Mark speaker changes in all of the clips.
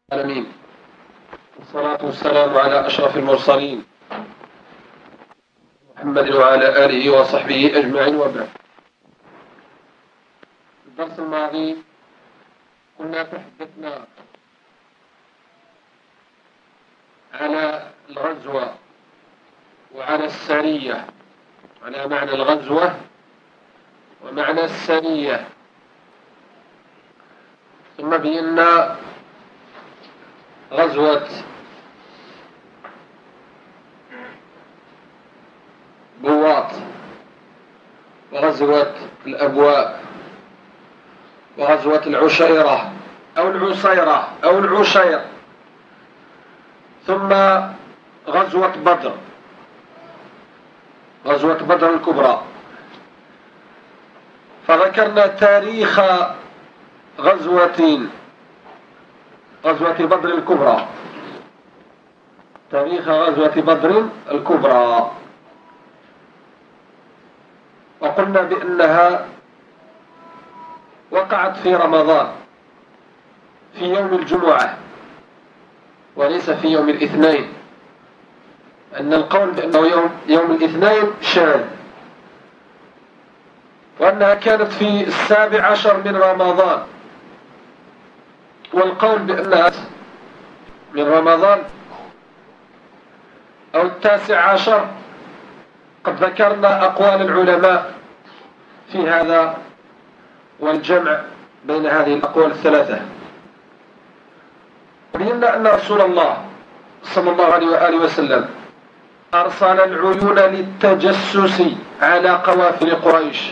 Speaker 1: العالمين، والصلاة والسلام على أشرف المرسلين محمد وعلى آله وصحبه أجمعين، وبعد. في الدرس الماضي كنا تحدثنا على الغزوة وعلى السرية، على معنى الغزوة ومعنى السرية، ثم بينا غزوة بواط وغزوة الأبواء وغزوة العشيرة أو العصيرة أو العشير، ثم غزوة بدر، غزوة بدر الكبرى. فذكرنا تاريخ غزوة بدر الكبرى، تاريخ غزوة بدر الكبرى، وقلنا بأنها وقعت في رمضان في يوم الجمعة وليس في يوم الاثنين، أن القول بأنه يوم الاثنين شاذ، وأنها كانت في 17 من رمضان، والقول بأنها من رمضان أو 19 قد ذكرنا أقوال العلماء في هذا والجمع بين هذه الأقوال الثلاثة. بينا أن رسول الله صلى الله عليه وآله وسلم أرسل العيون للتجسس على قوافل قريش،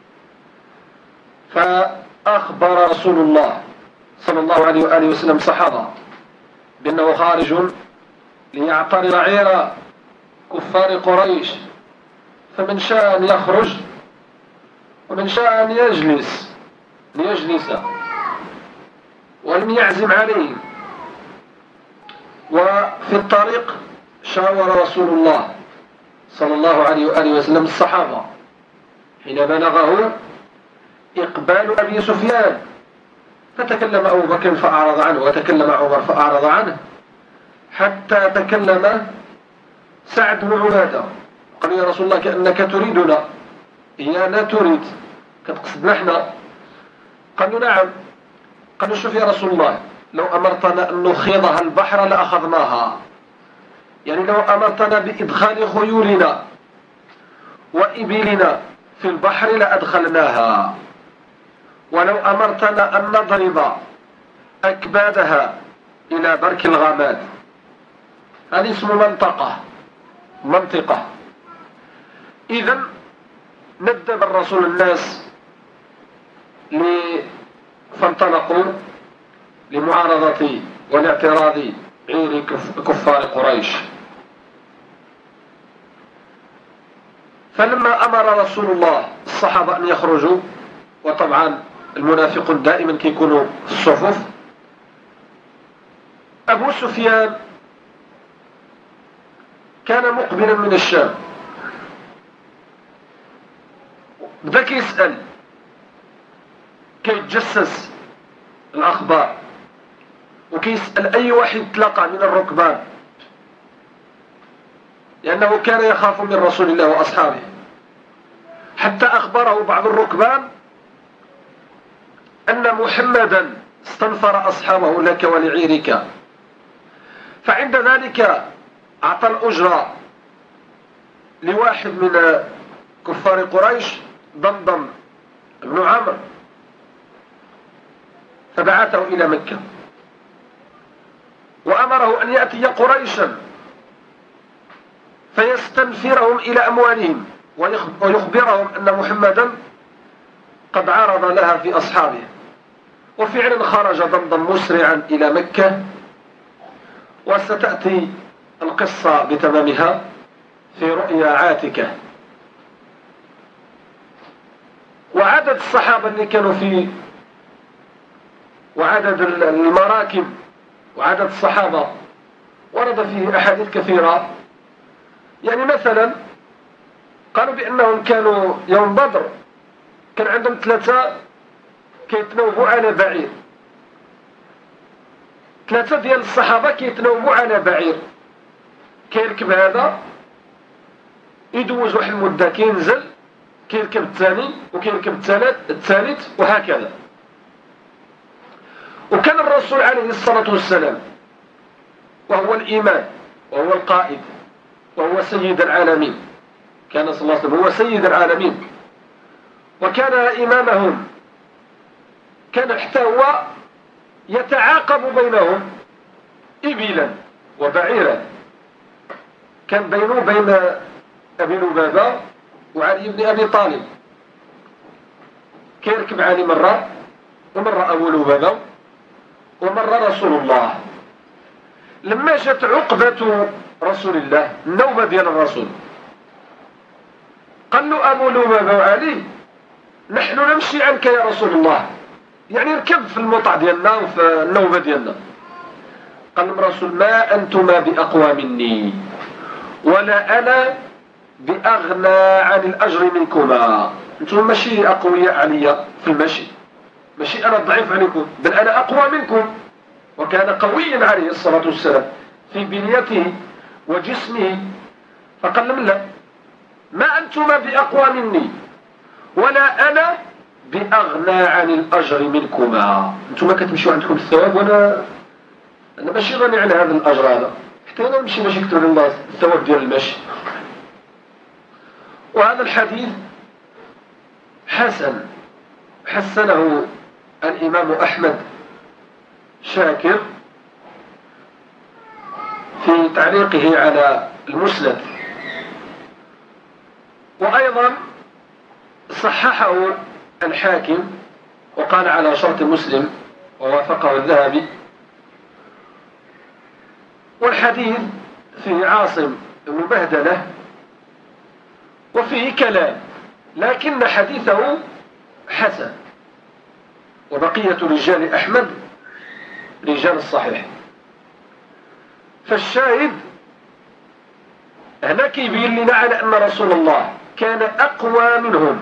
Speaker 1: فأخبر رسول الله صلى الله عليه وآله وسلم صحابة بأنه خارج ليعترض عير كفار قريش، فمن شاء أن يخرج ومن شاء أن ليجلس ولم يعزم عليهم. وفي الطريق شاور رسول الله صلى الله عليه وآله وسلم الصحابة حين بلغه إقبال أبي سفيان، فتكلم أبو بكر فأعرض عنه، وتكلم عمر فأعرض عنه، حتى تكلم سعد بن عبادة، قال: يا رسول الله كأنك تريدنا، إيانا تريد، كتقصدنا احنا؟ قالوا: نعم. قالوا: شوف يا رسول الله، لو أمرتنا أن نخيضها البحر لأخذناها، يعني لو أمرتنا بإدخال خيولنا وإبلنا في البحر لأدخلناها، ولو أمرتنا أن نضرب أكبادها إلى برك الغامات، هذه اسم منطقة. إذن ندب الرسول الناس فانطلقوا لمعارضة والاعتراض عير كفار قريش. فلما أمر رسول الله الصحابة أن يخرجوا، وطبعا المنافقون دائما كيكونوا في الصفوف، أبو سفيان كان مقبلا من الشام، بدا كيسأل، كيتجسس الأخبار، وكيسأل أي واحد تلقى من الركبان، لأنه كان يخاف من رسول الله وأصحابه، حتى أخبره بعض الركبان أن محمدا استنفر أصحابه لك ولعيرك. فعند ذلك أعطى الأجرة لواحد من كفار قريش، ضمضم بن عمرو، فبعثه إلى مكة، وأمره أن يأتي قريشا فيستنفرهم إلى أموالهم، ويخبرهم أن محمدا قد عرض لها في أصحابه. وفعلا خرج ضمضم مسرعا إلى مكة، وستأتي القصة بتمامها في رؤيا عاتكة. وعدد الصحابة اللي كانوا فيه، وعدد المراكب، وعدد الصحابة ورد فيه أحاديث كثيرة. يعني مثلا قالوا بأنهم كانوا يوم بدر كان عندهم 3 كيتنوبوا على بعير، 3 ديال الصحابة كيتناوبوا على بعير، كيركب هذا يدوز واحد المدة كينزل كيركب الثاني وكيركب الثالث وهكذا. وكان الرسول عليه الصلاة والسلام وهو الإمام وهو القائد وهو سيد العالمين، كان صلى الله عليه وسلم هو سيد العالمين وكان إمامهم، كان حتى هو يتعاقب بينهم إبلا وبعيرا، كان بينه وبين أبي لبابة وعلي بن أبي طالب، كيركب علي مرة ومرة أبو لبابة ومرة رسول الله. لما جت عقبة رسول الله النوبة ديال الرسول قال له أبو لبابة وعلي نحن نمشي عنك يا رسول الله، يعني ركب في المطع ديالنا وفي النوبة ديالنا. قال لهم الرسول ما أنتما بأقوى مني ولا أنا بأغنى عن الأجر منكما، أنتم ماشي أقوياء عليا في المشي، ماشي أنا ضعيف عليكم، بل أنا أقوى منكم. وكان قويا عليه الصلاة والسلام في بنيته وجسمه. فقال لهم لا، ما أنتما بأقوى مني ولا أنا بأغنى عن الأجر منكما، أنتما كتمشيو عندكم الثواب وأنا ماشي غني عن هذا الأجر هذا، حتى أنا نمشي باش يكتب الله الثواب ديال المشي. وهذا الحديث حسنه الإمام أحمد شاكر في تعليقه على المسند، وأيضا صححه الحاكم وقال على شرط مسلم ووافقه الذهبي. والحديث فيه عاصم بن بهدلة وفيه كلام، لكن حديثه حسن، وبقية رجال أحمد رجال الصحيح. فالشاهد هنا كيبين لنا على أن رسول الله كان أقوى منهم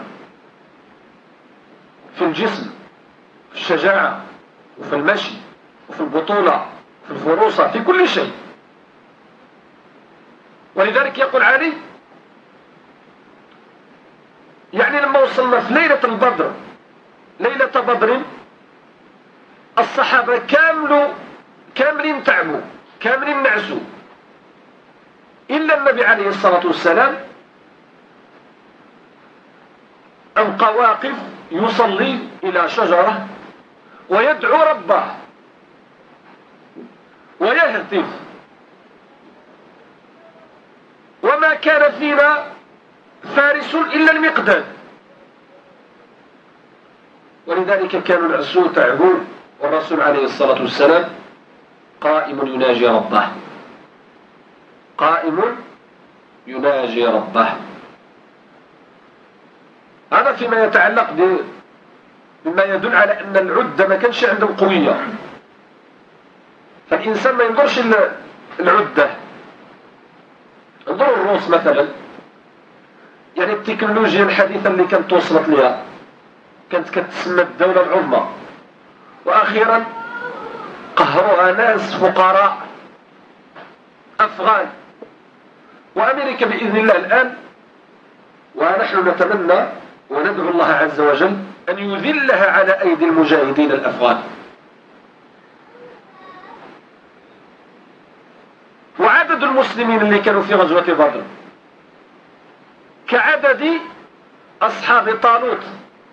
Speaker 1: في الجسم، في الشجاعة وفي المشي وفي البطولة في الفروسة في كل شيء. ولذلك يقول علي يعني لما وصلنا في ليلة البدر، ليلة بدر، الصحابة كاملين تعبوا، كاملين نعسوا، إلا النبي عليه الصلاة والسلام أبقى واقف يصلي إلى شجرة ويدعو ربه ويهتف. وما كان فينا فارس إلا المقداد، ولذلك كانوا العسو تعبون، والرسول عليه الصلاة والسلام قائم يناجي ربه، قائم يناجي ربه. هذا فيما يتعلق بما يدل على أن العدة ما كانش عندهم قوية. فالإنسان ما ينظرش العدة، انظروا الروس مثلا، يعني التكنولوجيا الحديثة اللي كانت توصلت لها كانت كتسمى الدولة العظمى، وأخيرا قهروها ناس فقراء أفغان. وأمريكا بإذن الله الآن، ونحن نتمنى وندعو الله عز وجل أن يذلها على أيدي المجاهدين الأفغان. وعدد المسلمين اللي كانوا في غزوة بدر كعدد أصحاب طالوت،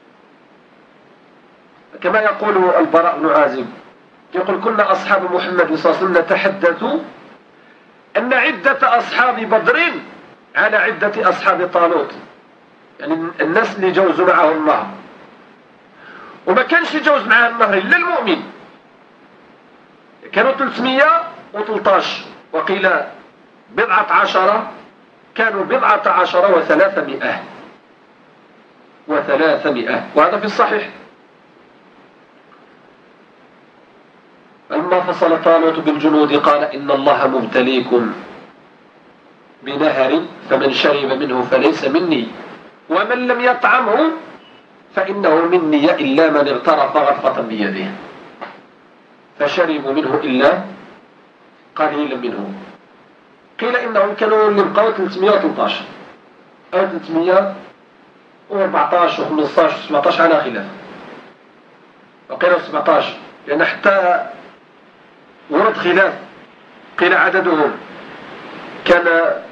Speaker 1: كما يقول البراء بن عازب، يقول كنا أصحاب محمد صلى الله عليه وسلم نتحدث أن عدة أصحاب بدر على عدة أصحاب طالوت، يعني الناس اللي جوزوا معهم النهر، وما كانش يجوز معهم النهر إلا المؤمن. كانوا 313 وقيل 17، كانوا 17 و300 وهذا في الصحيح. لما فصل طالوت بالجنود قال إن الله مبتليكم بنهر فمن شرب منه فليس مني ومن لم يطعمه فإنه مني إلا من اغترف غرفة بيده. فشربوا منه إلا قليلا منه. قيل إنهم كانوا اللي بقوا 313 أو 314 و15 و17 على خلاف، وقيل 17 لأن حتى ورد خلاف، قيل عددهم كان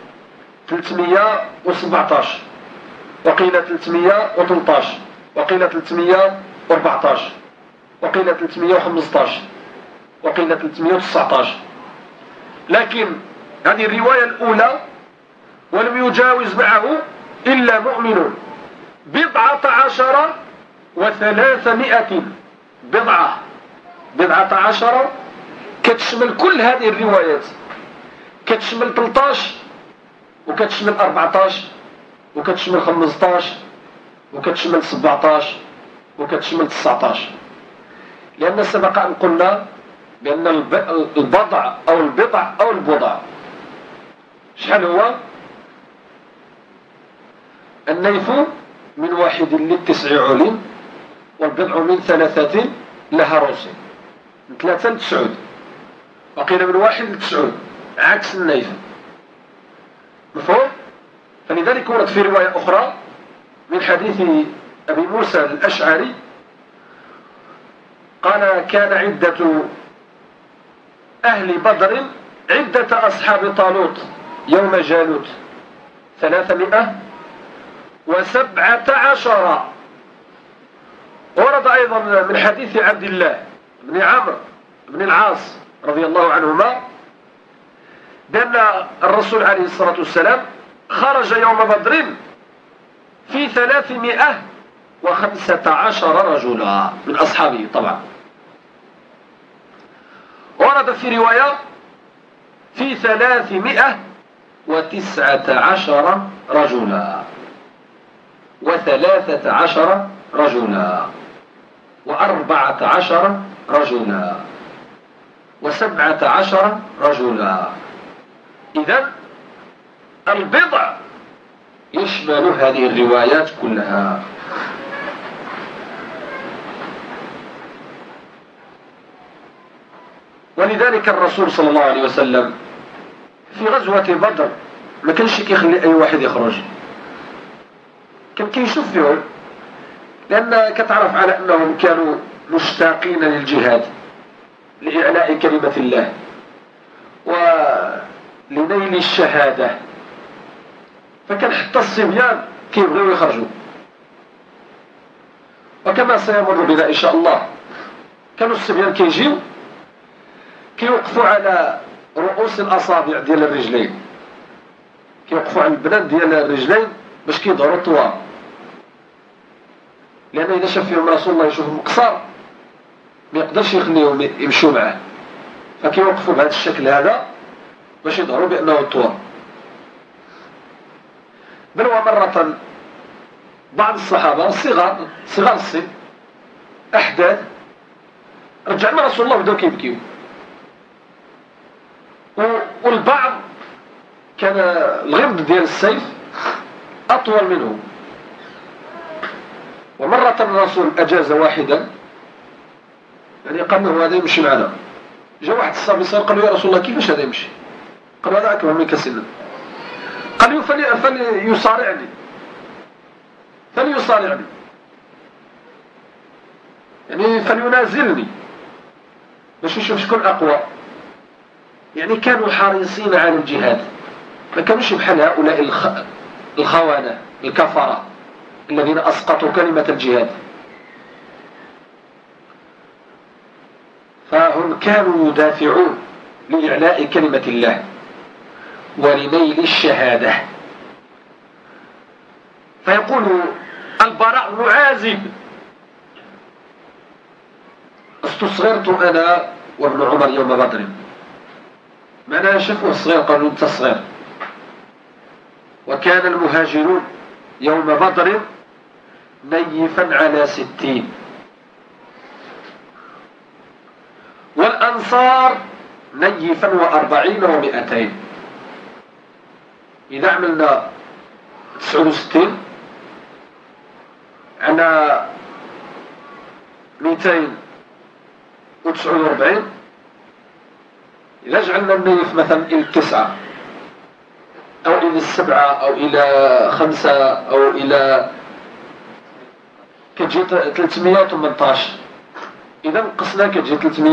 Speaker 1: 317 وقيل 313 وقيل 314 وقيل 315 وقيل 319. لكن هذه الرواية الأولى ولم يجاوز معه إلا مؤمن 19 و300 بضعة كتشمل كل هذه الروايات، كتشمل 13 وكتشمل 14 وكتشمل 15 وكتشمل 17 وكتشمل 19. لأن سبق أن قلنا بأن البضع أو البضع أو البضع شحال هو؟ النيف من 1 ل9 علم، والبضع من 3 لها روسي، من 3 ل9، وقيل من 1 ل9 عكس النيف. مفهوم؟ فلذلك ورد في رواية أخرى من حديث أبي موسى الأشعري قال: كان عدة أهل بدر عدة أصحاب طالوت يوم جالوت 317. ورد أيضا من حديث عبد الله بن عمرو بن العاص رضي الله عنهما بأن الرسول عليه الصلاة والسلام خرج يوم بدر في 315 رجلا من أصحابه. طبعا ورد في رواية في 319 رجلا و13 رجلا و14 رجلا و17 رجلا. إذن البضع يشمل هذه الروايات كلها. ولذلك الرسول صلى الله عليه وسلم في غزوة بدر ما كانش كيخلي أي واحد يخرج، كان كيشوف فيهم، لأن كتعرف على أنهم كانوا مشتاقين للجهاد لإعلاء كلمة الله ولنيل الشهادة، فكان حتى الصبيان كيبغيو يخرجوا. وكما سيمر بنا إن شاء الله، كانوا الصبيان كيجيو كيوقفوا على رؤوس الأصابع ديال الرجلين، كيوقفوا على البنان ديال الرجلين باش كيظهروا الطوال، لأن إذا شاف فيهم رسول الله يشوفهم قصار ما يقدرش يخليهم يمشوا معه، فكيوقفوا بهذا الشكل هذا باش يظهروا بأنه طوال. بل ومرة بعض الصحابة صغار السن أحداث رجعنا رسول الله بداو كيبكيو، والبعض كان الغمد ديال السيف أطول منه. ومرة الرسول أجاز واحدا، يعني قال له هذا يمشي معنا. جاء واحد الصحابي صار قال له: يا رسول الله كيفاش هذا يمشي؟ قال: هذا أكبر منك سنا. قال له: فليصارعني، يعني فلينازلني باش يشوف شكون أقوى. يعني كانوا حريصين على الجهاد، ما كانوش بحال هؤلاء الخونة الكفرة الذين أسقطوا كلمة الجهاد. فهم كانوا يدافعون لإعلاء كلمة الله ولنيل الشهادة. فيقول البراء بن عازب: استصغرت أنا وابن عمر يوم بدر. معناها شافوه صغير قالوا: أنت صغير. وكان المهاجرون يوم بدر نيفا على 60، والأنصار نيفا و40 و200. إذا عملنا 69 عنا 249 إذا جعلنا النيف مثلا إلى 9 أو إلى 7 أو إلى 5 أو إلى كتجي 318، إذا نقصنا كتجي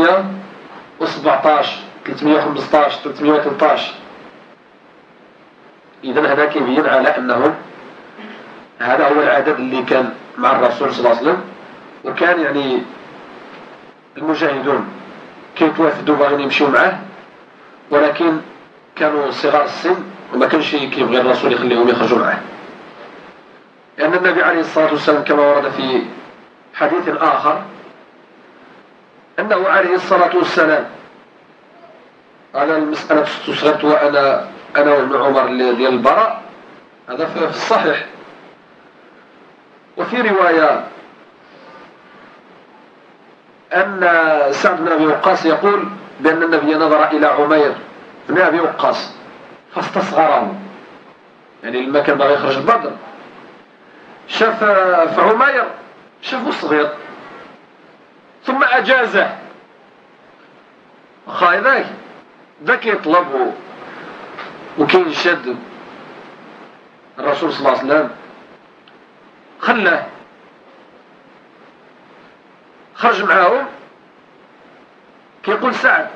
Speaker 1: 317 315 313. إذا هذا كيبين على أنه هذا هو العدد اللي كان مع الرسول صلى الله عليه وسلم. وكان يعني المجاهدون كيتوافدوا باغيين يمشيو معاه، ولكن كانوا صغار السن وما كانش كيبغي الرسول يخليهم يخرجوا معاه، لأن النبي عليه الصلاة والسلام كما ورد في حديث آخر أنه عليه الصلاة والسلام على المسألة استصغرت وأنا وابن عمر ديال البراء، هذا في الصحيح. وفي رواية أن سعد بن أبي وقاص يقول بأن النبي نظر إلى عمير بن أبي وقاص فاستصغره، يعني لما كان باغي يخرج البدر شاف في عمير شافه صغير ثم أجازه، واخا ذاك يطلب وكينشد الرسول صلى الله عليه وسلم خلاه خرج معاهم. كيقول سعد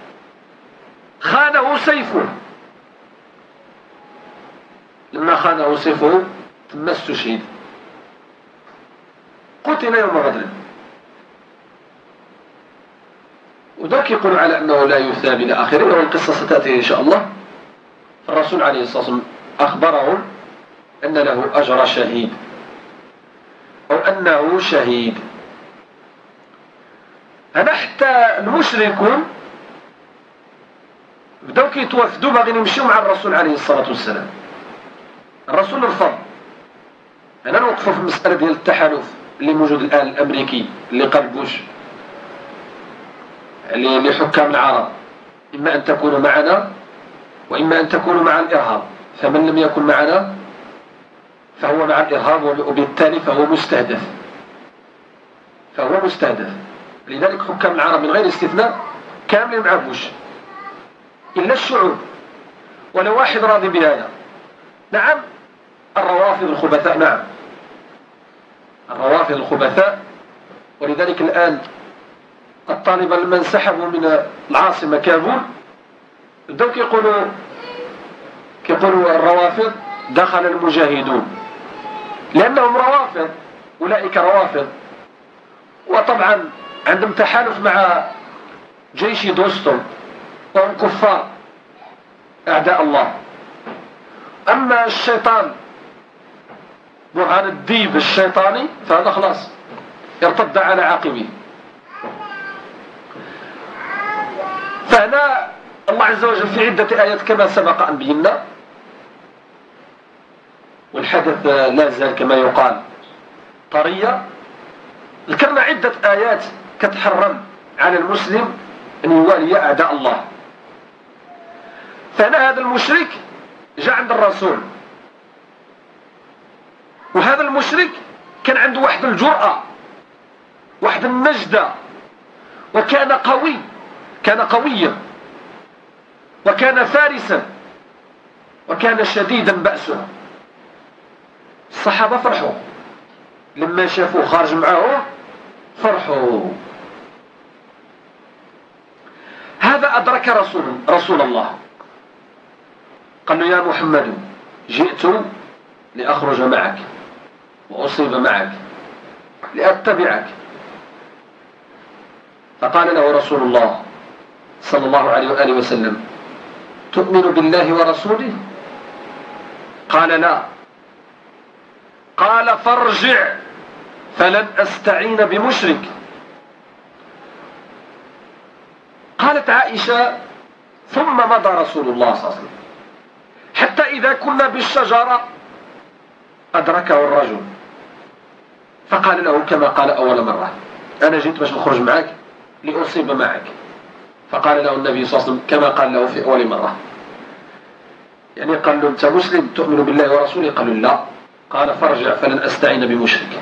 Speaker 1: خانه سيفه، لما خانه سيفه ثم استشهد قتل يوم غدر. وذاك يقول على أنه لا يثاب إلى آخره، والقصة ستأتي إن شاء الله. الرسول عليه الصلاة والسلام أخبرهم أن له أجر شهيد أو أنه شهيد. أنا حتى المشركون بداو كيتوافدوا باغيين يمشيو مع الرسول عليه الصلاة والسلام. الرسول رفض. أنا نوقفوا في المسألة ديال التحالف اللي موجود الآن الأمريكي اللي قال بوش لحكام العرب، إما أن تكونوا معنا وإما أن تكونوا مع الإرهاب، فمن لم يكن معنا فهو مع الإرهاب وبالتالي فهو مستهدف. لذلك حكام العرب من غير استثناء كاملين مع بوش إلا الشعوب، ولا واحد راضي بهذا. نعم الروافض الخبثاء، نعم الروافض الخبثاء. ولذلك الآن الطالبة لما انسحبوا من العاصمة كابول بداو كيقولوا الروافض دخل المجاهدون، لأنهم روافض، أولئك روافض، وطبعا عندهم تحالف مع جيش دوستم وهم كفار أعداء الله. أما الشيطان برهان الديب الشيطاني فهذا خلاص ارتد على عاقبه. فهنا الله عز وجل في عدة آيات كما سبق أن بينا، والحدث لا زال كما يقال طرية، ذكرنا عدة آيات كتحرم على المسلم أن يوالي أعداء الله. فهنا هذا المشرك جاء عند الرسول، وهذا المشرك كان عنده واحد الجرأة واحد النجدة، وكان قوي، كان قويا، وكان فارسا، وكان شديدا بأسه. الصحابة فرحوا لما شافوا خارج معهم، فرحوا. هذا أدرك رسول الله، قال له يا محمد جئت لأخرج معك وأصيب معك لأتبعك. فقال له رسول الله صلى الله عليه وآله وسلم تؤمن بالله ورسوله؟ قال لا. قال فارجع فلن أستعين بمشرك. قالت عائشة ثم مضى رسول الله صلى الله عليه وسلم حتى إذا كنا بالشجرة أدركه الرجل فقال له كما قال أول مرة أنا جيت باش نخرج معك لأصيب معك. فقال له النبي صلى الله عليه وسلم كما قال له في أول مرة، يعني قال له أنت مسلم تؤمن بالله ورسوله؟ قالوا لا. قال فارجع فلن أستعين بمشرك.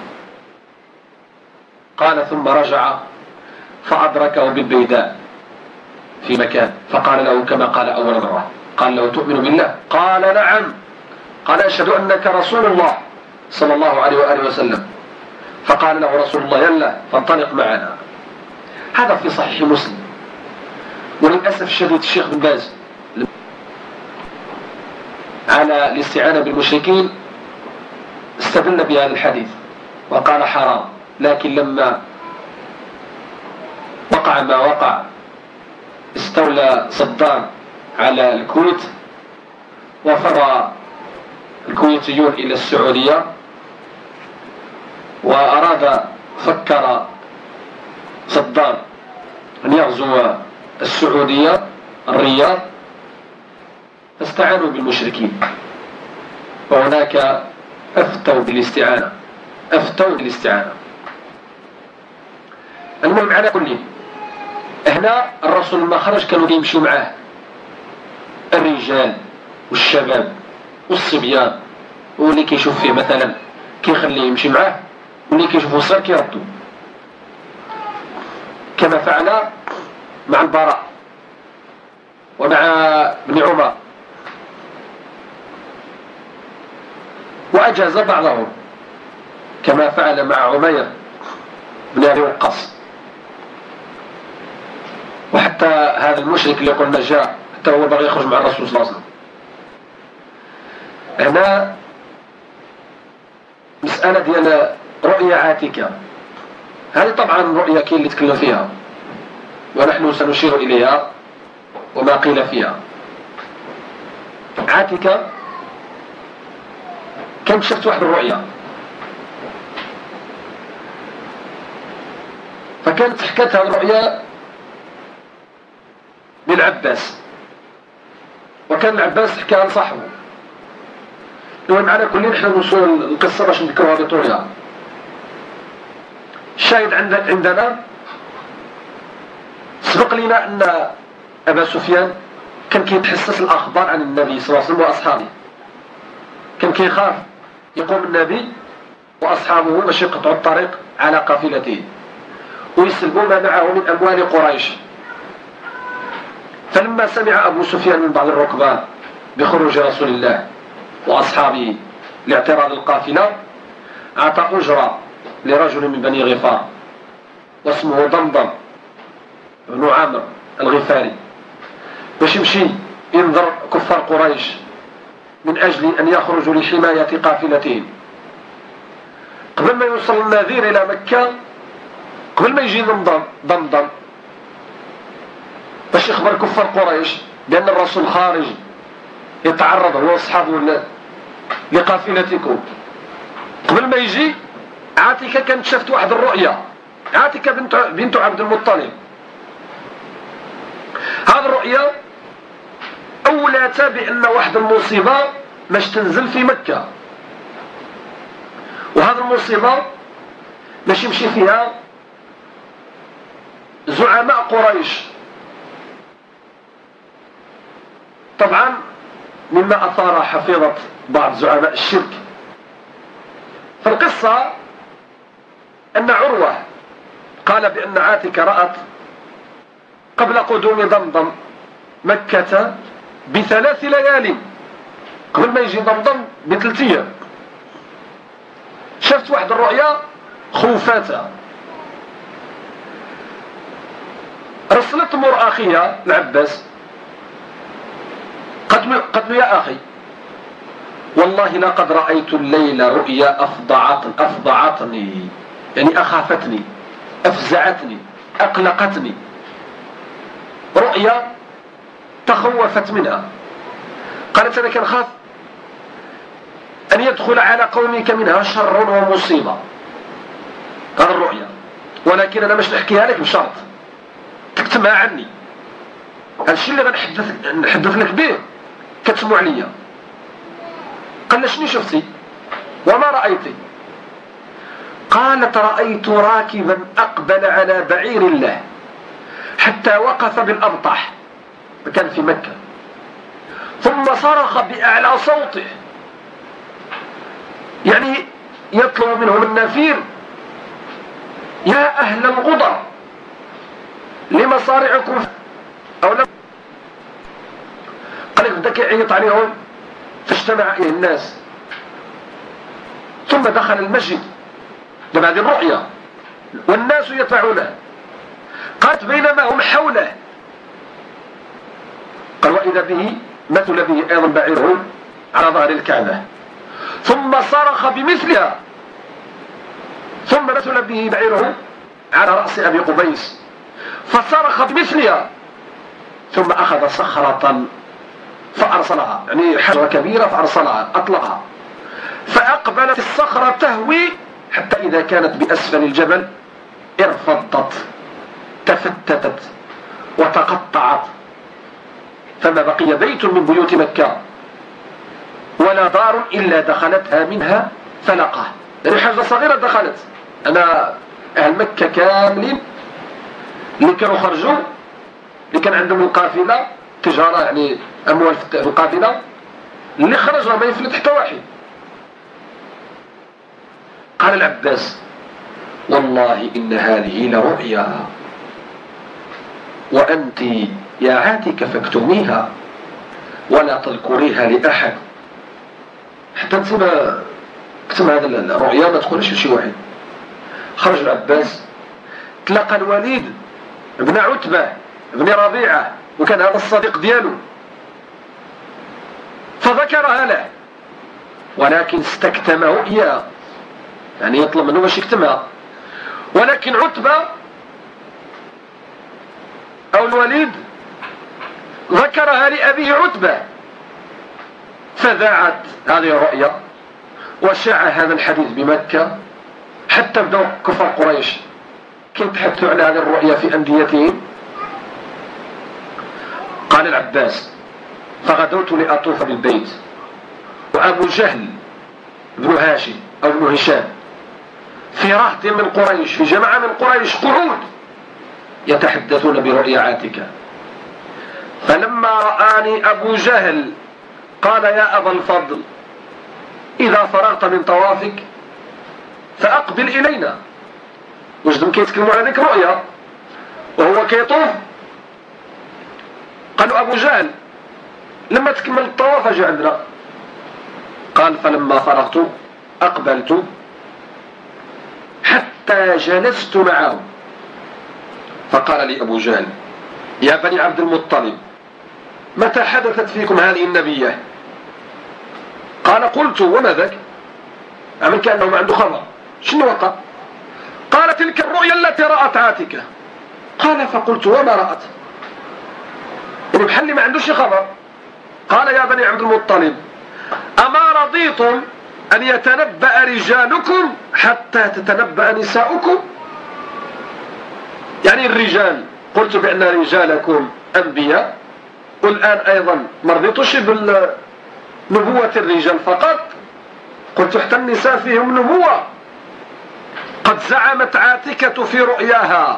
Speaker 1: قال ثم رجع فأدركه بالبيداء في مكان، فقال له كما قال أول مرة، قال له تؤمن بالله؟ قال نعم. قال أشهد أنك رسول الله صلى الله عليه وآله وسلم. فقال له رسول الله يلا فانطلق معنا. هذا في صحيح مسلم. وللأسف الشديد الشيخ بن باز على الاستعانة بالمشركين استدل بهذا الحديث وقال حرام، لكن لما وقع ما وقع استولى صدام على الكويت وفر الكويتيون إلى السعودية، فكر صدام أن يغزو السعودية الرياض، فاستعانوا بالمشركين، وهناك أفتوا بالاستعانة. المهم على كل هنا الرسول لما خرج كانوا يمشوا معاه الرجال والشباب والصبيان، واللي كيشوف فيه مثلا كيخليه يمشي معاه، واللي كيشوفه صغير كيردو، كما فعل مع البراء ومع ابن عمر، وأجاز بعضهم كما فعل مع عمير بن أبي وقاص. وحتى هذا المشرك اللي قلنا جاء حتى هو بغى يخرج مع الرسول صلى الله عليه وسلم. هنا مسألة ديال رؤية عاتكة، هذه طبعا رؤية كاين اللي تكلم فيها ونحن سنشير إليها وما قيل فيها. عاتكة كانت شفت واحد الرؤية، فكانت حكت هذه الرؤية للعباس، وكان العباس حكاها لصاحبه. المهم على كل نحن نوصل القصة باش نذكرها بطولها. الشاهد عندنا سبق لنا أن أبا سفيان كان كيتحسس الأخبار عن النبي صلى الله عليه وسلم وأصحابه، كان كيخاف يقوم النبي وأصحابه باش يقطعوا الطريق على قافلته ويسلبوا ما معه من أموال قريش. فلما سمع أبو سفيان من بعض الركبان بخروج رسول الله وأصحابه لاعتراض القافلة، أعطى أجرة لرجل من بني غفار واسمه ضمضم بن عامر الغفاري باش يمشي ينظر كفار قريش من أجل أن يخرجوا لحماية قافلتهم. قبل ما يوصل النذير إلى مكة، قبل ما يجي ضمضم باش يخبر كفار قريش بأن الرسول خارج يتعرض هو وأصحابه لقافلتكم، قبل ما يجي عاتكة كانت شافت واحد الرؤيا، عاتكة بنت عبد المطلب. هذه الرؤيا أولى بأن واحد المصيبة مش تنزل في مكة، وهذه المصيبة مش يمشي فيها زعماء قريش. طبعا مما أثار حفيظة بعض زعماء الشرك. فالقصة أن عروة قال بأن عاتكة رأت قبل قدوم ضمضم مكة ب3 ليال، قبل ما يجي ضمضم ب3 أيام، شفت واحد الرؤيا خوفاتها. رسلت مر أخيها العباس، قد يا أخي والله لقد رأيت الليلة رؤيا أفضعتني، يعني أخافتني، أفزعتني، أقلقتني، رؤيا تخوفت منها. قالت أنا كان خاف أن يدخل على قومك منها شر ومصيبة. هذا الرؤيا، ولكن أنا مش نحكيها لك بشرط تكتمها عني. هذا الشيء اللي غنحدث لك به كتسمع عليا. قال شنو شفتي وما رأيتي؟ قالت رأيت راكبا أقبل على بعير الله حتى وقف بالأبطح، كان في مكة، ثم صرخ بأعلى صوته، يعني يطلب منهم النفير: يا أهل الغدر لما صارعكم أو قال لك بدا كيعيط عليهم فاجتمع إليه الناس، ثم دخل المسجد دابا هذه الرؤيا والناس يتبعونه. قالت بينما هم حوله قال وإذا به مثل به أيضا بعيره على ظهر الكعبة، ثم صرخ بمثلها، ثم مثل به بعيره على رأس أبي قبيس فصرخ بمثلها، ثم أخذ صخرة فأرسلها، يعني حجرة كبيرة فأرسلها أطلقها، فأقبلت الصخرة تهوي حتى إذا كانت بأسفل الجبل ارفضت تفتتت وتقطعت، فما بقي بيت من بيوت مكة ولا دار إلا دخلتها منها فلقة، يعني حاجة صغيرة دخلت. أنا أهل مكة كاملين اللي كانوا خرجوا، اللي كان عندهم القافلة تجارة، يعني أموال في القافلة، اللي خرج ما يفلت حتى واحد. قال العباس والله إن هذه لرؤيا وأنت يا عاتك فاكتميها ولا تذكريها لأحد، حتى انت ما كتم هذا الرؤيا ما تقولش لشي واحد. خرج العباس تلاقى الوليد ابن عتبة ابن ربيعة، وكان هذا الصديق دياله، فذكرها له ولكن استكتمه إياه، يعني يطلب منه باش يكتمها، ولكن عتبة أو الوليد ذكرها لأبيه عتبة، فذاعت هذه الرؤيا وشاع هذا الحديث بمكة حتى بدأوا كفار قريش كيتحدثوا على هذه الرؤيا في أنديتهم. قال العباس فغدوت لأطوف بالبيت وأبو جهل بن هاشم أو بن هشام في رهط من قريش، في جماعة من قريش قعود يتحدثون برؤيا عاتكة. فلما رآني أبو جهل قال يا أبا الفضل إذا فرغت من طوافك فأقبل إلينا. وجدهم كيتكلموا على ذيك الرؤيا وهو كيطوف. قالوا أبو جهل لما تكمل الطواف أجي عندنا. قال فلما فرغت أقبلت حتى جلست معه، فقال لي أبو جهل يا بني عبد المطلب متى حدثت فيكم هذه النبية؟ قال قلت وما ذاك؟ عمل كأنه ما عنده خبر. شنو وقع؟ قال تلك الرؤيا التي رأت عاتكة. قال فقلت وما رأت؟ يعني بحل ما عندوش خبر. قال يا بني عبد المطلب أما رضيتم أن يتنبأ رجالكم حتى تتنبأ نساؤكم؟ يعني الرجال قلت بأن رجالكم أنبياء، والآن أيضا ما رضيتوش بالنبوة الرجال فقط، قلت حتى النساء فيهم نبوة. قد زعمت عاتكة في رؤياها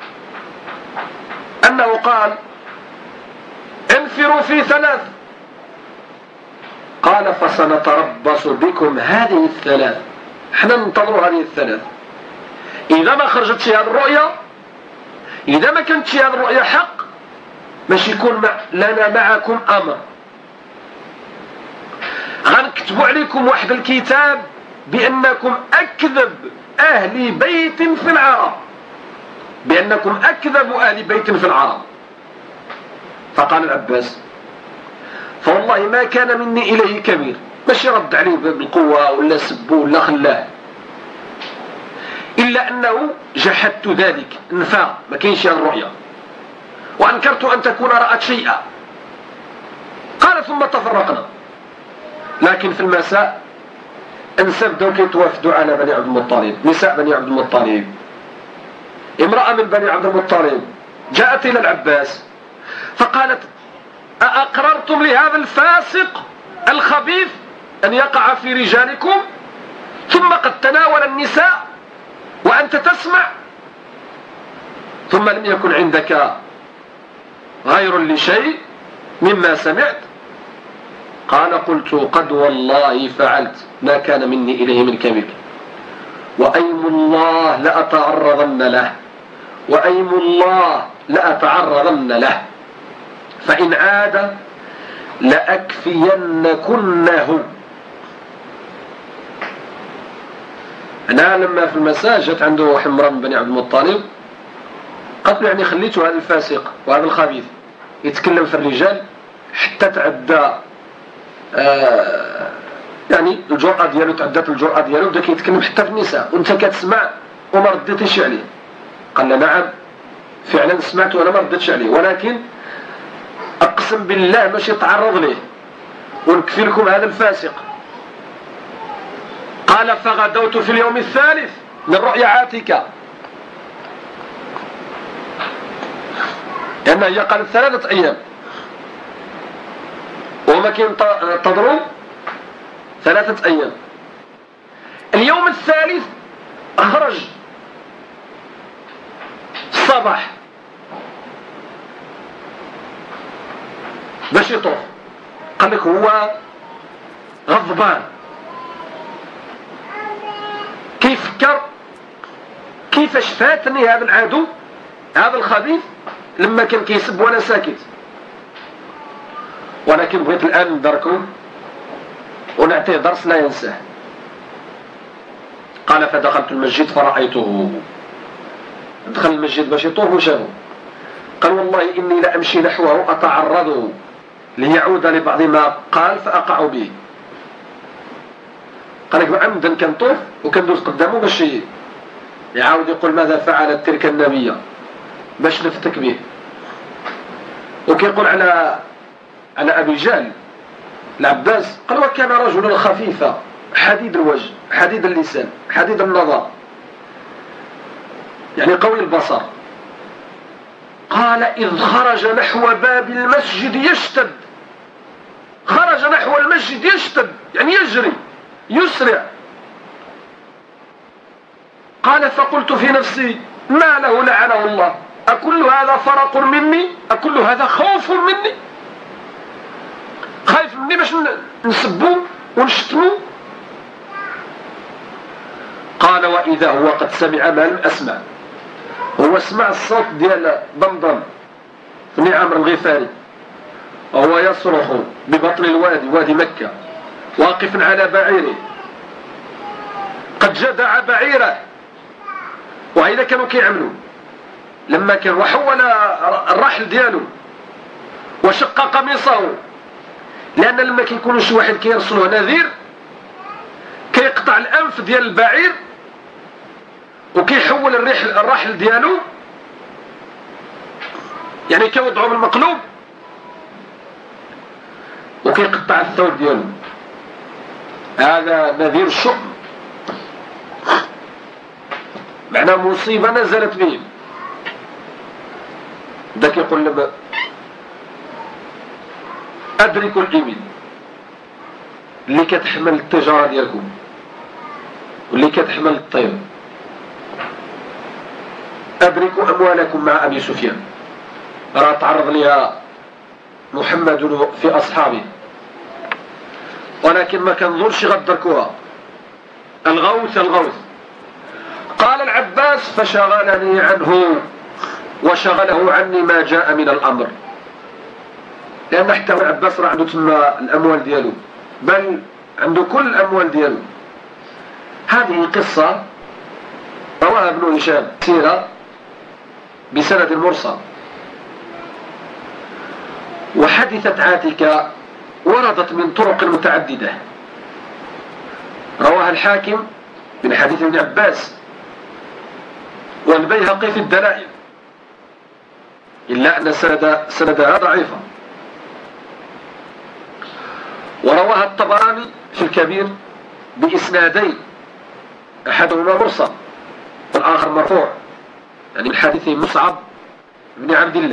Speaker 1: أنه قال انفروا في 3. قال فسنتربص بكم هذه 3، احنا ننتظروا هذه 3. إذا ما خرجتش هذه الرؤيا، إذا ما كانتش هذه الرؤيا حق، باش يكون لنا معكم أمر، غنكتبوا عليكم واحد الكتاب بأنكم أكذب أهل بيت في العرب، بأنكم أكذب أهل بيت في العرب. فقال العباس فوالله ما كان مني إليه كبير، ماشي رد عليه بالقوة ولا سبه ولا خلاه، إلا أنه جحدت ذلك، نفى ما كاينش هذه الرؤيا، وأنكرت أن تكون رأت شيئا. قال ثم تفرقنا، لكن في المساء النساء بدأوا كيتوافدوا على بني عبد المطلب، نساء بني عبد المطلب. امرأة من بني عبد المطلب جاءت إلى العباس فقالت أأقررتم لهذا الفاسق الخبيث أن يقع في رجالكم ثم قد تناول النساء وأنت تسمع، ثم لم يكن عندك غير لشيء مما سمعت؟ قال قلت قد والله فعلت ما كان مني إليه من كبير، وأيم الله لأتعرضن له، وأيم الله لأتعرضن له، فإن عاد لأكفينكنه. أنا لما في المساء جات عنده حمرة من بني عبد المطلب، قالت له يعني خليته هذا الفاسق وهذا الخبيث يتكلم في الرجال حتى تعدى يعني الجرأة ديالو، تعدات الجرأة ديالو، بدا كيتكلم حتى في النساء وانت كتسمع وما رديتيش عليه. قال له نعم فعلا سمعت وانا ما رديتش عليه، ولكن اقسم بالله ماشي تعرض ليه ونكفي لكم هذا الفاسق. قال فغدوت في اليوم الثالث من رؤيا عاتكة، لأن هي قالت 3 أيام وما كينتظروا 3 أيام. اليوم الثالث خرج الصباح باش يطوف. قال لك هو غضبان، كيفكر كيفاش فاتني هذا العدو هذا الخبيث لما كان كيسب وانا ساكت، ولكن بغيت الان ندركو ونعطيه درس لا ينساه. قال فدخلت المسجد فرأيته، دخل المسجد باش يطوف وشافه. قال والله إني لأمشي نحوه أتعرضه ليعود لبعض ما قال فأقع به. قال لك عمدا كنطوف وكندوز قدامه باش يعاود يقول ماذا فعلت تلك النبية باش نفتك به. وكيقول على أبي جهل العباس، قال وكان رجلا خفيفا حديد الوجه حديد اللسان حديد النظر، يعني قوي البصر. قال إذ خرج نحو باب المسجد يشتد، خرج نحو المسجد يشتد يعني يجري يسرع. قال فقلت في نفسي ما له لعنه الله، أكل هذا فرق مني، أكل هذا خوف مني، خايف مني باش نسبوه ونشتموه. قال وإذا هو قد سمع ما لم أسمع، هو سمع الصوت ديال ضمضم بن عمرو الغفاري وهو يصرخ ببطن الوادي وادي مكة واقف على بعيره، قد جدع بعيره. وهذا كانوا كيعملوا لما كان وحول الرحل ديالو وشق قميصه، لأن لما كيكون شي واحد كيرسلوه نذير كيقطع الأنف ديال البعير وكيحول الرحل ديالو، يعني كيوضعوا بالمقلوب وكيقطع الثوب ديالو. هذا نذير الشؤم، معناه مصيبة نزلت بهم. دا كيقول لهم أدركوا الإبل اللي كتحمل التجارة ديالكم واللي كتحمل الطير، أدركوا أموالكم مع أبي سفيان، راه تعرض لها محمد في أصحابه ولكن ما كنظنش غدركوها. الغوث الغوث. قال العباس فشغلني عنه وشغله عني ما جاء من الأمر، لأن حتى العباس راه عنده تما الأموال ديالو، بل عنده كل الأموال ديالو. هذه قصة رواها ابن هشام سيرة بسند مرسل. وحادثة عاتكة وردت من طرق متعددة، رواها الحاكم من حديث ابن عباس والبيهقي في الدلائل، إلا أن سندها ضعيفة. ورواها الطبراني في الكبير بإسنادين، أحدهما مرسل والآخر مرفوع، يعني من حديث مصعب بن عبد الله.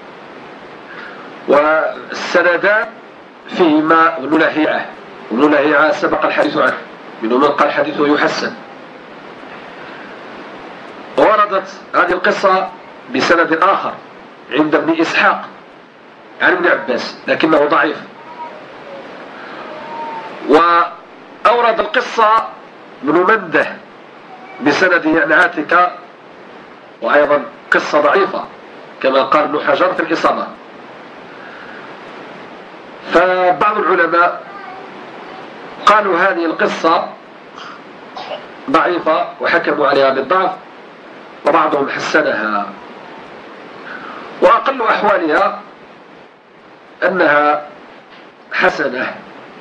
Speaker 1: والسندان فيهما ابن لهيعة، ابن لهيعة سبق الحديث عنه، منهم من قال حديثه يحسن. وردت هذه القصة بسند آخر عند ابن إسحاق عن ابن عباس لكنه ضعيف. وأورد القصة ابن منده بسنده عن عاتكة، وأيضا قصة ضعيفة كما قال ابن حجر في الإصابة. فبعض العلماء قالوا هذه القصة ضعيفة وحكموا عليها بالضعف، وبعضهم حسنها، وأقل أحوالها أنها حسنة.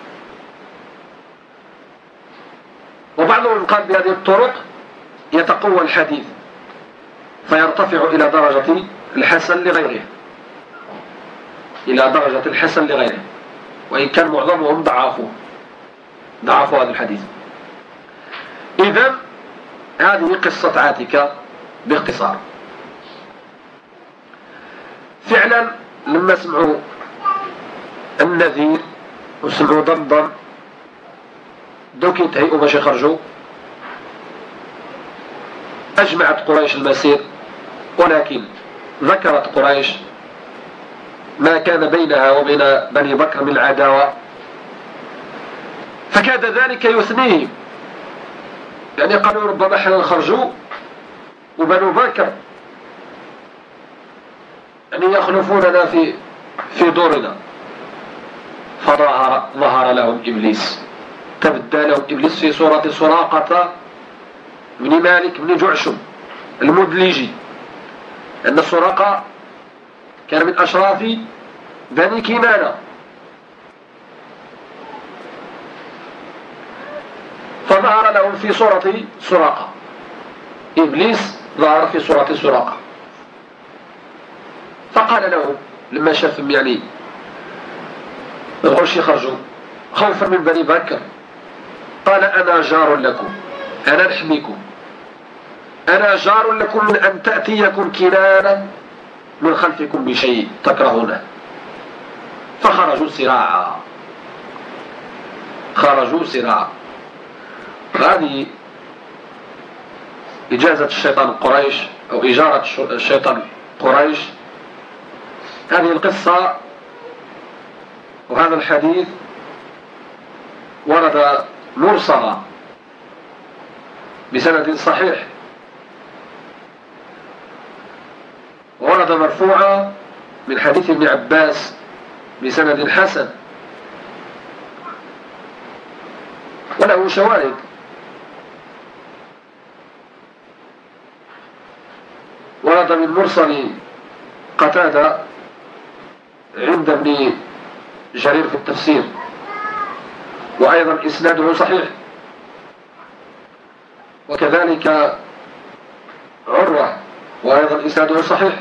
Speaker 1: وبعضهم قال بهذه الطرق يتقوى الحديث فيرتفع إلى درجة الحسن لغيره، إلى درجة الحسن لغيره، وإن كان معظمهم ضعفوا هذا الحديث. إذن هذه قصة عاتكة باختصار. فعلا لما سمعوا النذير وسمعوا ضمضم دوك يتهيئوا باش يخرجوا، أجمعت قريش المسير، ولكن ذكرت قريش ما كان بينها وبين بني بكر من العداوة، فكاد ذلك يثنيهم، يعني قالوا ربما احنا نخرجوا وبنو بكر يعني يخلفوننا في دورنا. فظهر لهم إبليس، تبدى لهم إبليس في صورة سراقة بن مالك بن جعشم المدلجي، أن سراقة كان من أشراف بني كنانة، فظهر لهم في صورة سراقة. إبليس ظهر في صورة سراقة، فقال له لما شافهم يعني مبغوش يخرجوا خوفا من بني بكر، قال أنا جار لكم، أنا نحميكم، أنا جار لكم من أن تأتيكم كنانة من خلفكم بشيء تكرهونه. فخرجوا سراعا، هذه إجازة الشيطان قريش أو إجارة الشيطان قريش. هذه القصة وهذا الحديث ورد مرسلا بسند صحيح، ورد مرفوعا من حديث ابن عباس بسند حسن، وله شواهد. ورد من مرسل قتادة عند ابن جرير في التفسير، وأيضا إسناده صحيح، وكذلك عروة وأيضا إسناده صحيح،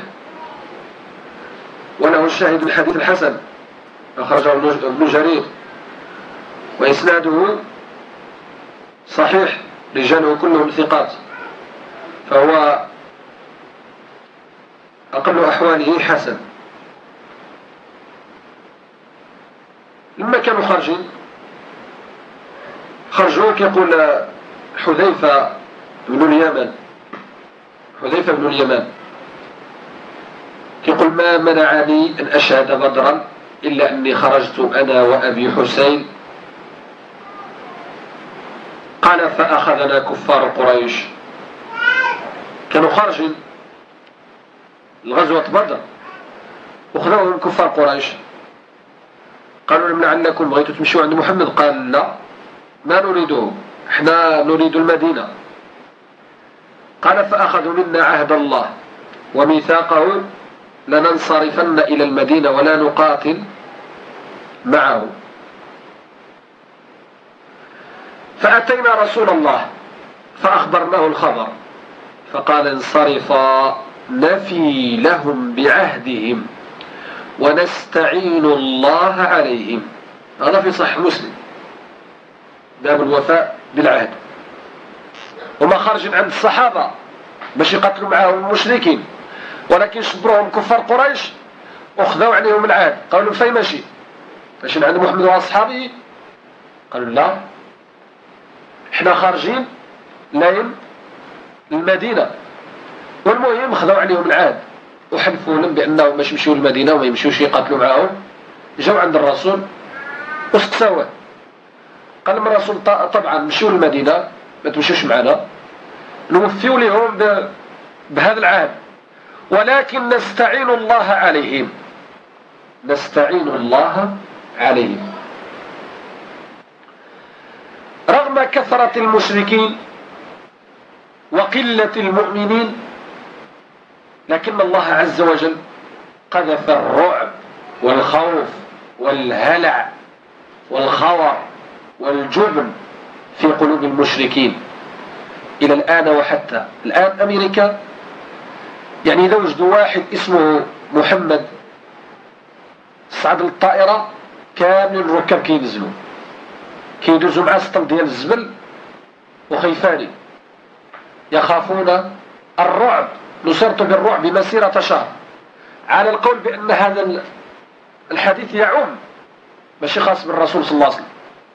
Speaker 1: وله الشاهد الحديث الحسن أخرجه ابن جرير وإسناده صحيح، رجاله كلهم ثقات، فهو أقل أحواله حسن. لما كانوا خرجوا يقول حذيفة بن اليمان يقول ما منعني أن أشهد بدرا إلا أني خرجت أنا وأبي حسين. قال فأخذنا كفار قريش، كانوا خارجين الغزوة بدر وخذوهم كفار قريش، قالوا لهم لعلكم بغيتوا تمشوا عند محمد، قال لا ما نريده، احنا نريد المدينة. قال فأخذوا منا عهد الله وميثاقه لننصرفن إلى المدينة ولا نقاتل معه. فأتينا رسول الله فأخبرناه الخبر، فقال انصرفا نفي لهم بعهدهم ونستعين الله عليهم. هذا في صحيح مسلم، باب الوفاء بالعهد. وما خرج عند الصحابة باش يقتلوا معهم المشركين، ولكن صبروهم كفار قريش وخذوا عليهم العهد. قالوا فين ماشي عند محمد وأصحابه؟ قالوا لا، احنا خارجين لاين المدينة، والمهم خذوا عليهم العهد وحلفوا لهم بأنهم باش يمشيوا المدينة وما يمشيوش يقاتلوا معهم. جاوا عند الرسول واستساواه، قال لهم الرسول طبعا مشيوا المدينة ما تمشوش معنا، نوفيوا لهم بهذا العهد، ولكن نستعين الله عليهم، نستعين الله عليهم. رغم كثرة المشركين وقلة المؤمنين، لكن الله عز وجل قذف الرعب والخوف والهلع والخور والجبن في قلوب المشركين إلى الآن. وحتى الآن أمريكا يعني إذا وجدوا واحد اسمه محمد صعد للطائرة كامل الركاب كينزلوا كيدوزوا مع سطل ديال الزبل وخيفاني يخافون الرعب. نصرت بالرعب مسيرة شهر، على القول بأن هذا الحديث يعم ماشي خاص بالرسول صلى الله عليه وسلم.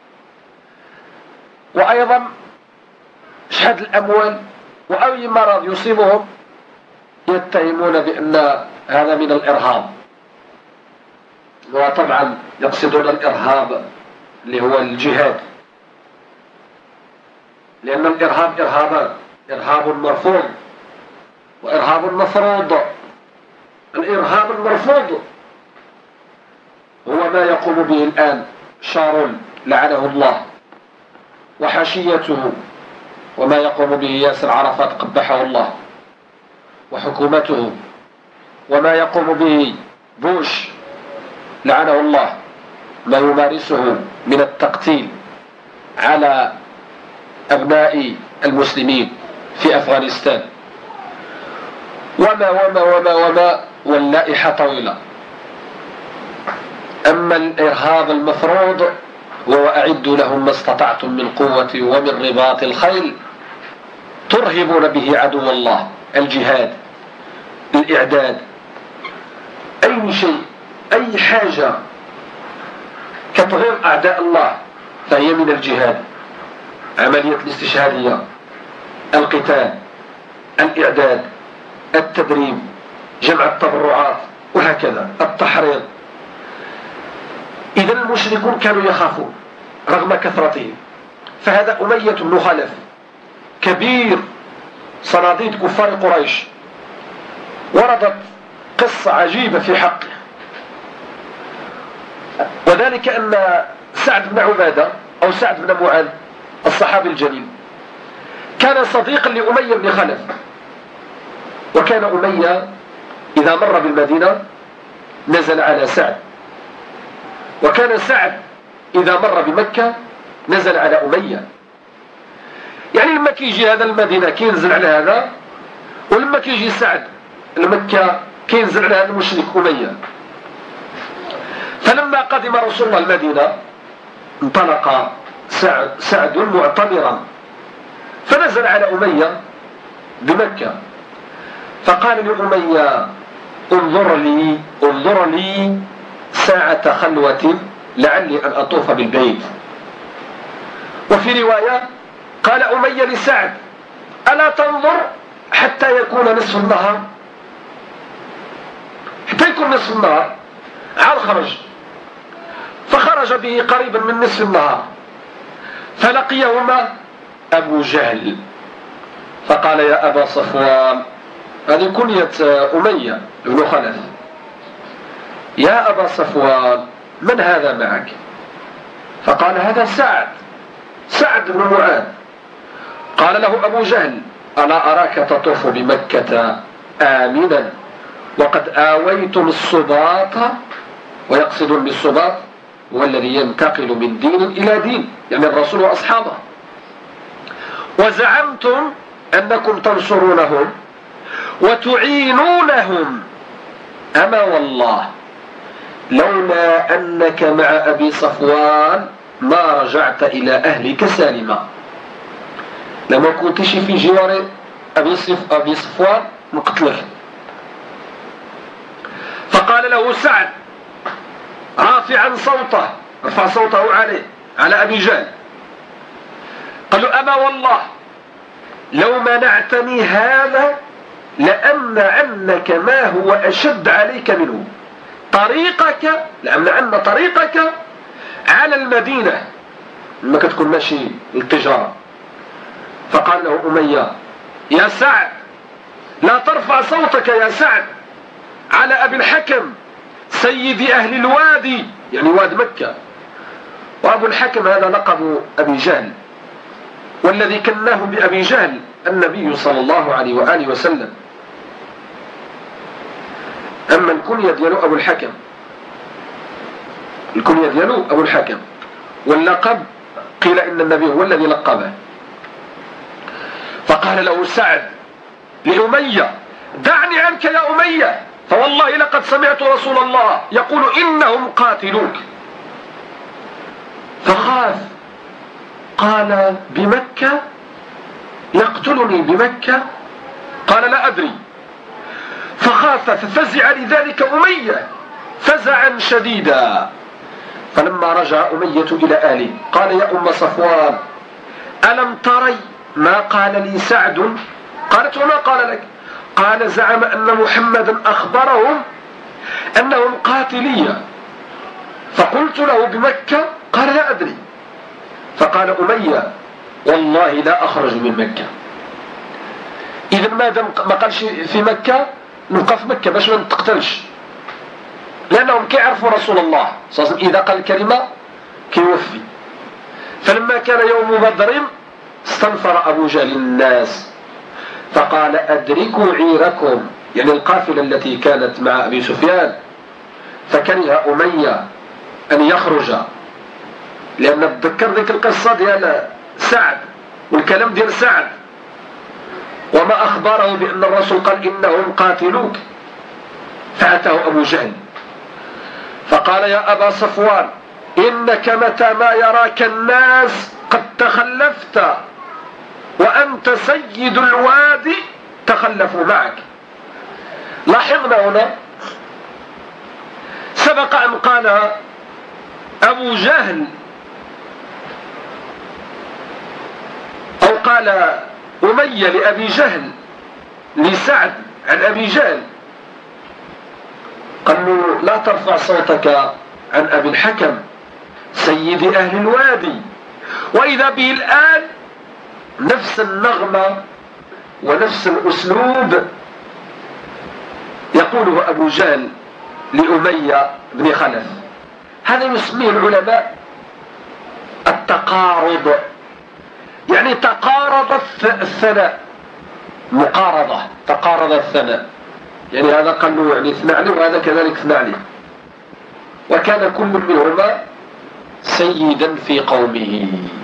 Speaker 1: وأيضا شحاد الأموال وأي مرض يصيبهم يتهمون بأن هذا من الإرهاب، وطبعا يقصدون الإرهاب اللي هو الجهاد، لأن الإرهاب إرهابان: إرهاب مرفوض وإرهاب مفروض. الإرهاب المرفوض هو ما يقوم به الآن شارون لعنه الله وحاشيته، وما يقوم به ياسر عرفات قبحه الله وحكومته، وما يقوم به بوش لعنه الله، ما يمارسه من التقتيل على أبناء المسلمين في أفغانستان، وما وما وما وما واللائحة طويلة. أما الإرهاب المفروض هو وأعدوا لهم ما استطعتم من قوة ومن رباط الخيل ترهبون به عدو الله. الجهاد، الإعداد، أي شيء، أي حاجة كتغير أعداء الله فهي من الجهاد. عملية الاستشهادية، القتال، الإعداد، التدريب، جمع التبرعات، وهكذا التحريض. إذا المشركون كانوا يخافون رغم كثرتهم. فهذا أمية بن خلف كبير صناديد كفار قريش، وردت قصة عجيبة في حقه، وذلك أن سعد بن عبادة أو سعد بن معاذ الصحابي الجليل كان صديقا لأمية بن خلف. وكان أمية إذا مر بالمدينة نزل على سعد، وكان سعد إذا مر بمكة نزل على أمية. يعني لما كيجي هذا المدينة كينزل على هذا، ولما كيجي سعد لمكة كينزل على هذا المشرك أمية. فلما قدم رسول الله المدينة انطلق سعد معتمرا، فنزل على أمية بمكة، فقال لأمية: انظر لي ساعة خلوة لعلي أن أطوف بالبيت. وفي رواية قال أمية لسعد: ألا تنظر حتى يكون نصف النهار؟ حتى يكون نصف النهار. عاد خرج، فخرج به قريبا من نصف النهار، فلقيهما أبو جهل، فقال: يا أبا صفوان، هذه كنية أمية بن خلف، يا أبا صفوان من هذا معك؟ فقال: هذا سعد بن معاذ. قال له أبو جهل: ألا أراك تطوف بمكة آمنا وقد آويتم الصباط، ويقصدون بالصباط هو الذي ينتقل من دين إلى دين، يعني الرسول وأصحابه، وزعمتم أنكم تنصرونهم وتعينونهم، أما والله لولا أنك مع أبي صفوان ما رجعت إلى أهلك سالما. لما كنتش في جوار أبي صفوان نقتلك. فقال له سعد رافعا صوته، رفع صوته على أبي جهل، قال له: أما والله لو منعتني هذا لأمنعنك ما هو أشد عليك منه، طريقك، لأمنعن طريقك على المدينة لما كتكون ماشي للتجارة. فقال له أمية: يا سعد لا ترفع صوتك يا سعد على أبي الحكم سيد أهل الوادي يعني واد مكة. وأبو الحكم هذا لقب أبي جهل، والذي كناه بأبي جهل النبي صلى الله عليه وآله وسلم. أما الكنية ديالو أبو الحكم، الكنية ديالو أبو الحكم، واللقب قيل إن النبي هو الذي لقبه. فقال له سعد لأمية: دعني عنك يا أمية، فوالله لقد سمعت رسول الله يقول إنهم قاتلوك. فخاف، قال: بمكة؟ يقتلني بمكة؟ قال: لا أدري. فخاف ففزع لذلك أمية فزعا شديدا. فلما رجع أمية إلى أهله قال: يا أم صفوان، ألم تري ما قال لي سعد؟ قالت: وما قال لك؟ قال: زعم أن محمدا أخبرهم أنهم قاتلية، فقلت له بمكة؟ قال: لا أدري. فقال أمية: والله لا أخرج من مكة. إذا ما دام ما قالش في مكة نبقى في مكة باش ما نتقتلش، لأنهم كيعرفوا رسول الله صلى الله عليه وسلم إذا قال الكلمة كيوفي. فلما كان يوم بدر استنفر أبو جهل الناس فقال: أدركوا عيركم، يعني القافلة التي كانت مع أبي سفيان. فكره أمية أن يخرج، لأن تذكر ذيك القصة ديال سعد والكلام ديال سعد وما أخبره بأن الرسول قال إنهم قاتلوك. فأتاه أبو جهل فقال: يا أبا صفوان، إنك متى ما يراك الناس قد تخلفت وأنت سيد الوادي تخلفوا معك. لاحظنا هنا سبق أن قال أبو جهل أو قال أمية لأبي جهل لسعد عن أبي جهل، قال له: لا ترفع صوتك عن أبي الحكم سيد أهل الوادي. وإذا به الآن نفس النغمة ونفس الأسلوب يقوله أبو جهل لأمية بن خلف. هذا يسميه العلماء التقارض، يعني تقارض الثناء، مقارضة، تقارض الثناء، يعني هذا قال له يعني اثنى عليه وهذا كذلك اثنى عليه، وكان كل منهما سيدا في قومه.